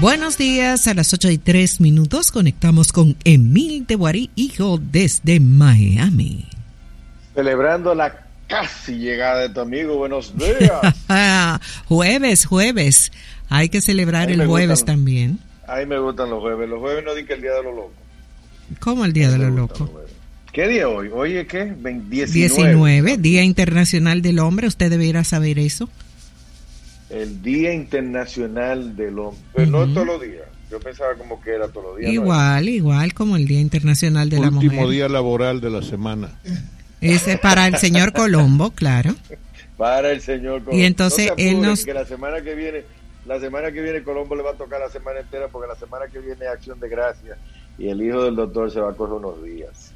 Buenos días, a las 8:03 conectamos con Emil de Guarí, hijo, desde Miami. Celebrando la casi llegada de tu amigo, buenos días. Jueves, hay que celebrar el jueves también. A mí me gustan los jueves no di que el día de los locos. ¿Cómo el día de los locos? ¿Qué día hoy? ¿Hoy es qué? 19, Día Internacional del Hombre, usted debiera saber eso. El Día Internacional del Hombre, pero no todos los días. Yo pensaba como que era todos los días. Igual como el Día Internacional de la Mujer. Último día laboral de la semana. Ese para el señor Colombo, claro. Para el señor Colombo. Y entonces él nos... Que la semana que viene Colombo le va a tocar la semana entera, porque la semana que viene es Acción de Gracias y el hijo del doctor se va a correr unos días.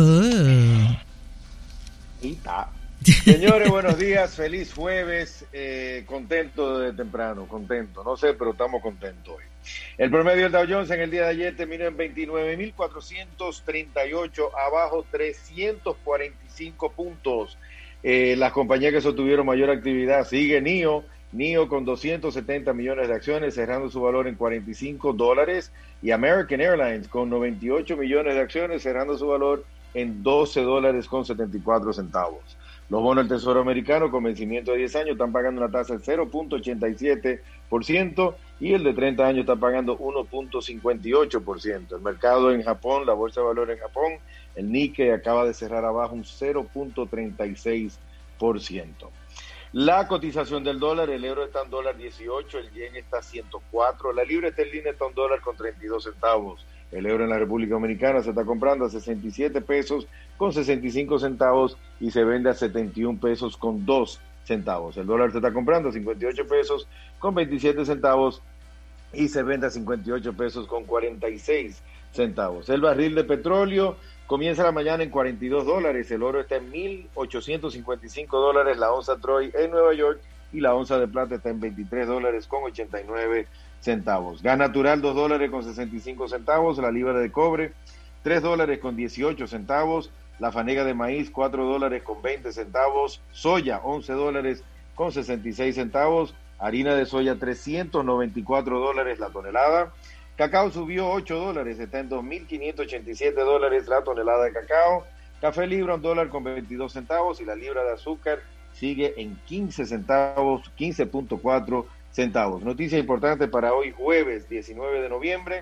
Y ta. Señores, buenos días, feliz jueves, contento desde temprano, no sé, pero estamos contentos hoy. El promedio del Dow Jones en el día de ayer terminó en 29.438, abajo 345 puntos. Las compañías que sostuvieron mayor actividad sigue NIO con 270 millones de acciones, cerrando su valor en $45, y American Airlines con 98 millones de acciones, cerrando su valor en $12.74. Los bonos del Tesoro americano con vencimiento de 10 años están pagando una tasa del 0.87% y el de 30 años está pagando 1.58%. El mercado en Japón, la bolsa de valores en Japón, el Nikkei acaba de cerrar abajo un 0.36%. La cotización del dólar, el euro está en $1.18, el yen está a 104, la libra esterlina está a $1.32. El euro en la República Dominicana se está comprando a 67 pesos con 65 centavos y se vende a 71 pesos con 2 centavos. El dólar se está comprando a 58 pesos con 27 centavos y se vende a 58 pesos con 46 centavos. El barril de petróleo comienza la mañana en $42, el oro está en $1,855, la onza Troy en Nueva York, y la onza de plata está en $23 con 89 centavos. Gas natural $2 con 65 centavos, la libra de cobre $3 con 18 centavos, la fanega de maíz $4 con 20 centavos, soya $11 con 66 centavos, harina de soya $394 la tonelada, cacao subió $8, está en $2.587 la tonelada de cacao, café libra $1 con 22 centavos y la libra de azúcar sigue en 15 centavos, 15.4 centavos. Noticia importante para hoy, jueves 19 de noviembre.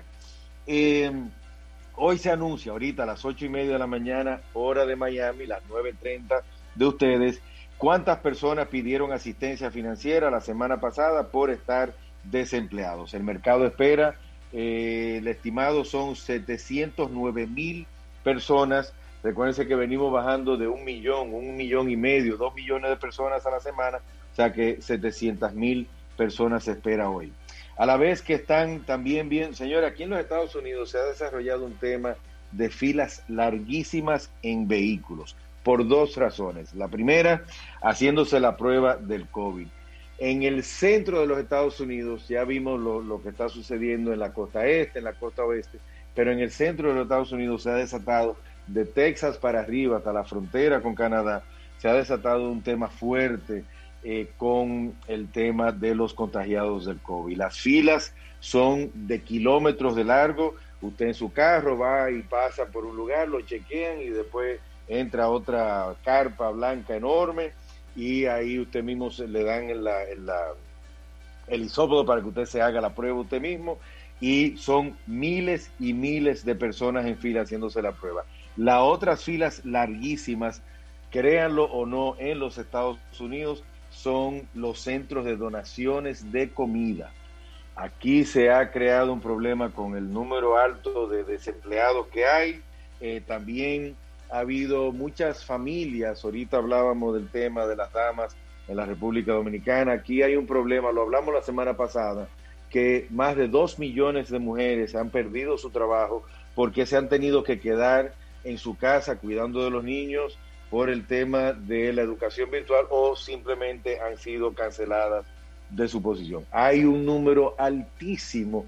Hoy se anuncia, ahorita a las 8:30 de la mañana, hora de Miami, las 9:30 de ustedes, cuántas personas pidieron asistencia financiera la semana pasada por estar desempleados. El mercado espera, el estimado son 709,000 personas. Recuérdense que venimos bajando de 1 millón, 1,5 millones, 2 millones de personas a la semana, o sea que 700,000 personas se espera hoy. A la vez que están también bien, señora, aquí en los Estados Unidos se ha desarrollado un tema de filas larguísimas en vehículos, por 2 razones. La primera, haciéndose la prueba del COVID. En el centro de los Estados Unidos ya vimos lo que está sucediendo en la costa este, en la costa oeste, pero en el centro de los Estados Unidos se ha desatado, de Texas para arriba hasta la frontera con Canadá, se ha desatado un tema fuerte con el tema de los contagiados del COVID. Las filas son de kilómetros de largo. Usted en su carro va y pasa por un lugar, lo chequean y después entra a otra carpa blanca enorme y ahí usted mismo le dan el hisópodo para que usted se haga la prueba usted mismo, y son miles y miles de personas en fila haciéndose la prueba. Las otras filas larguísimas, créanlo o no, en los Estados Unidos son los centros de donaciones de comida. Aquí se ha creado un problema con el número alto de desempleados que hay. También ha habido muchas familias, ahorita hablábamos del tema de las damas en la República Dominicana. Aquí hay un problema, lo hablamos la semana pasada, que más de 2 millones de mujeres han perdido su trabajo porque se han tenido que quedar en su casa cuidando de los niños por el tema de la educación virtual o simplemente han sido canceladas de su posición. Hay un número altísimo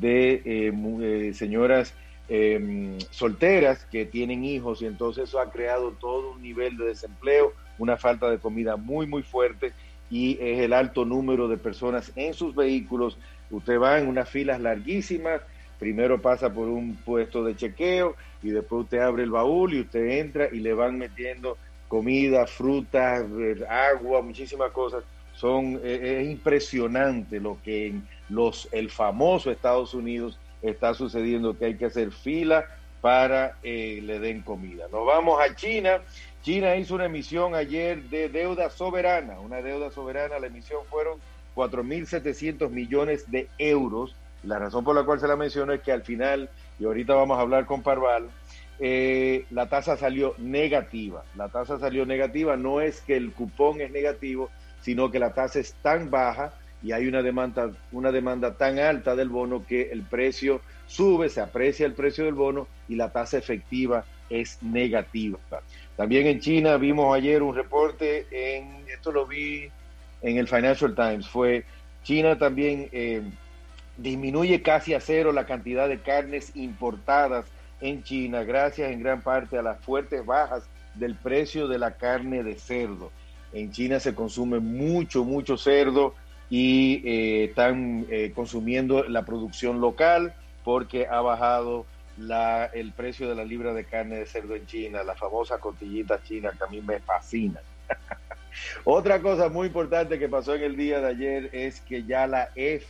de señoras solteras que tienen hijos y entonces eso ha creado todo un nivel de desempleo, una falta de comida muy muy fuerte y es el alto número de personas en sus vehículos Usted va en unas filas larguísimas, primero pasa por un puesto de chequeo y después usted abre el baúl y usted entra y le van metiendo comida, frutas, agua, muchísimas cosas. Es impresionante lo que en el famoso Estados Unidos está sucediendo, que hay que hacer fila para le den comida. Nos vamos a China. China hizo una emisión ayer de deuda soberana, la emisión fueron 4.700 millones de euros. La razón por la cual se la menciono es que al final, y ahorita vamos a hablar con Parval, la tasa salió negativa. La tasa salió negativa, no es que el cupón es negativo, sino que la tasa es tan baja y hay una demanda tan alta del bono que el precio sube, se aprecia el precio del bono y la tasa efectiva es negativa. También en China vimos ayer un reporte, esto lo vi en el Financial Times, China también disminuye casi a cero la cantidad de carnes importadas en China, gracias en gran parte a las fuertes bajas del precio de la carne de cerdo. En China se consume mucho cerdo y están consumiendo la producción local porque ha bajado el precio de la libra de carne de cerdo en China, la famosa costillita china que a mí me fascina. Otra cosa muy importante que pasó en el día de ayer es que ya la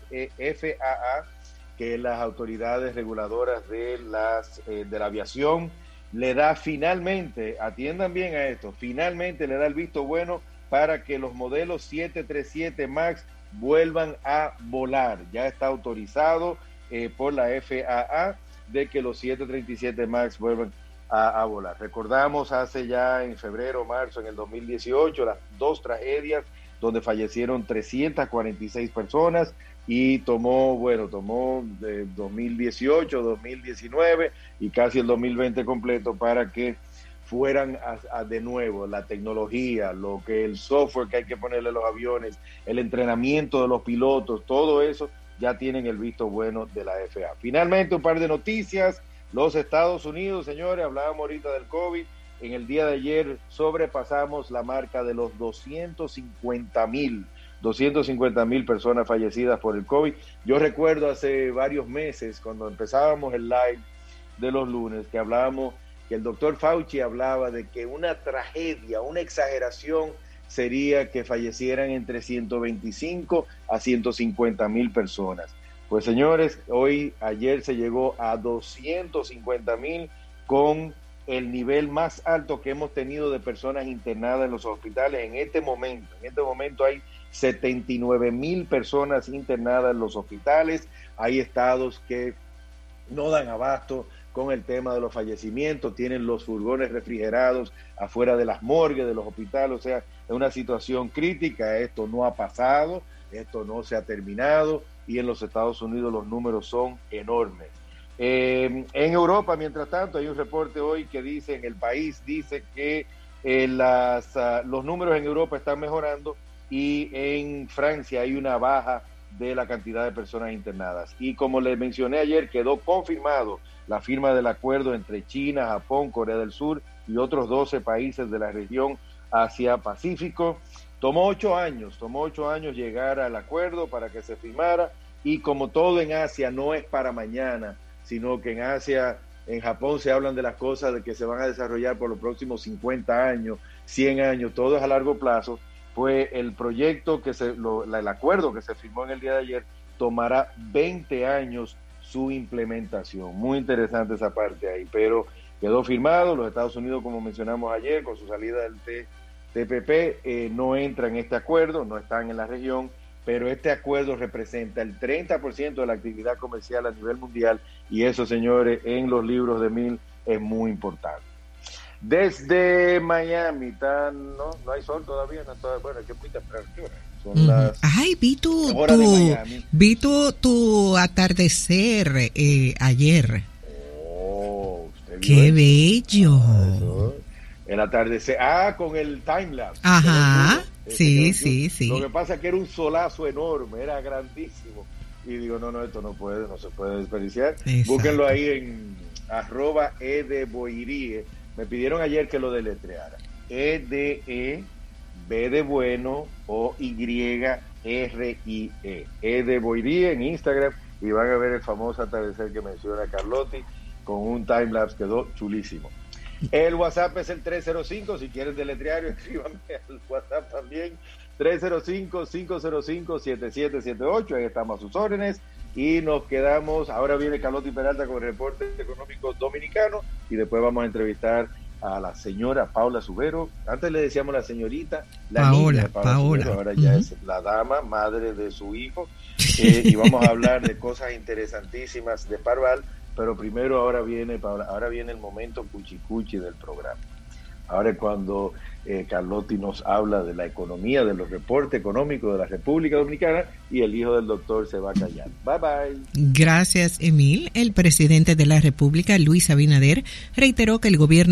FAA, que es las autoridades reguladoras de la aviación, le da finalmente, atiendan bien a esto, finalmente le da el visto bueno para que los modelos 737 MAX vuelvan a volar. Ya está autorizado por la FAA de que los 737 MAX vuelvan a volar. Recordamos hace ya en febrero o marzo en el 2018 las dos tragedias donde fallecieron 346 personas y tomó de 2018, 2019 y casi el 2020 completo para que fueran de nuevo la tecnología, el software que hay que ponerle a los aviones, el entrenamiento de los pilotos, todo eso ya tienen el visto bueno de la FAA. Finalmente, un par de noticias. Los Estados Unidos, señores, hablábamos ahorita del COVID. En el día de ayer sobrepasamos la marca de los 250,000 personas fallecidas por el COVID. Yo recuerdo hace varios meses, cuando empezábamos el live de los lunes, que hablábamos, que el doctor Fauci hablaba de que una tragedia, una exageración sería que fallecieran entre 125 a 150,000 personas. Pues señores, ayer se llegó a 250,000 con el nivel más alto que hemos tenido de personas internadas en los hospitales en este momento. En este momento hay 79,000 personas internadas en los hospitales. Hay estados que no dan abasto con el tema de los fallecimientos, tienen los furgones refrigerados afuera de las morgues de los hospitales, o sea, es una situación crítica. Esto no ha pasado, esto no se ha terminado y en los Estados Unidos los números son enormes. En Europa, mientras tanto, hay un reporte hoy que dice, en El País, dice que los números en Europa están mejorando y en Francia hay una baja de la cantidad de personas internadas. Y como les mencioné ayer, quedó confirmado la firma del acuerdo entre China, Japón, Corea del Sur y otros 12 países de la región Asia-Pacífico. Tomó 8 años llegar al acuerdo para que se firmara, y como todo en Asia no es para mañana, sino que en Asia, en Japón se hablan de las cosas de que se van a desarrollar por los próximos 50 años, 100 años, todo es a largo plazo. Pues el proyecto el acuerdo que se firmó en el día de ayer tomará 20 años su implementación. Muy interesante esa parte ahí, pero quedó firmado. Los Estados Unidos, como mencionamos ayer, con su salida del TPP, no entra en este acuerdo, no están en la región, pero este acuerdo representa el 30% de la actividad comercial a nivel mundial, y eso, señores, en los libros de Mil es muy importante. Desde Miami, no hay sol todavía, bueno, es que muy temprano, son las... Ay, vi tu atardecer ayer. Oh, ¿usted vio ¡Qué eso? bello! Eso, el atardecer, con el timelapse. Ajá, sí. Lo que pasa es que era un solazo enorme, era grandísimo. Y digo, no, esto no se puede desperdiciar. Exacto. Búsquenlo ahí en @edeboirie. Me pidieron ayer que lo deletreara. EDE, B de bueno, OYRIE, R-I-E. E de Boirí en Instagram, y van a ver el famoso atardecer que menciona Carlotti, con un timelapse, quedó chulísimo. El WhatsApp es el 305, si quieren deletrear, escríbanme al WhatsApp también, 305-505-7778, ahí estamos a sus órdenes, y nos quedamos, ahora viene Carlotti Peralta con el reporte económico dominicano, y después vamos a entrevistar a la señora Paula Subero. Antes le decíamos la señorita, la niña de Paula Subero, ahora ya es la dama, madre de su hijo, y vamos a hablar de cosas interesantísimas de Parval, pero primero ahora viene el momento cuchicuchi del programa. Ahora es cuando Carlotti nos habla de la economía, de los reportes económicos de la República Dominicana, y el hijo del doctor se va a callar. Bye bye. Gracias, Emil. El presidente de la República, Luis Abinader, reiteró que el gobierno